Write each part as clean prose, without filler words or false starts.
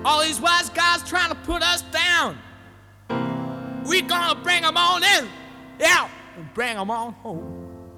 All these wise guys trying to put us down. We gonna bring them on in, yeah, and bring them on home.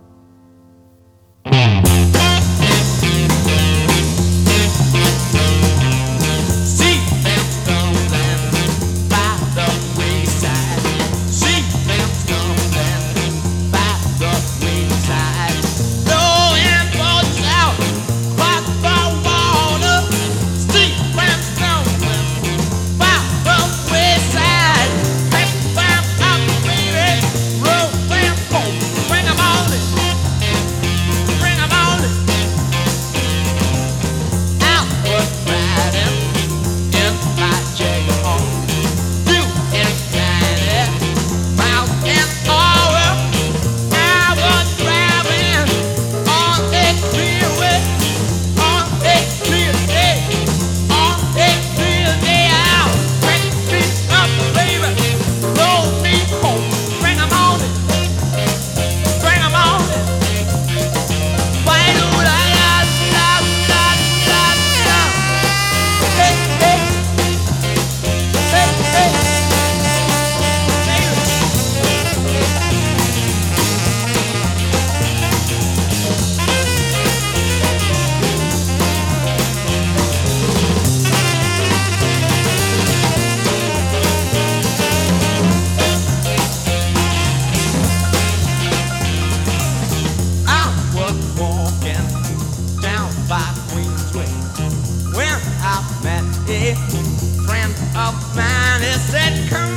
See them stumbling by the wayside. See them stumbling by the wayside. Blowing boats out across the water. See them stumbling by the wayside. Pick them up, baby, roll them home. Bring them on in, bring them on in. Outward riding in my Jaguar. You and Danny, mountain over. I was driving on a clear way, on a clear day, on a clear day out. Pick me up, baby, roll me home. Bring 'em on in, bring 'em on in. Why do la la la la la la? Hey hey hey hey, baby. I was walking down by Queensway when I met a friend of mine. He said, "Come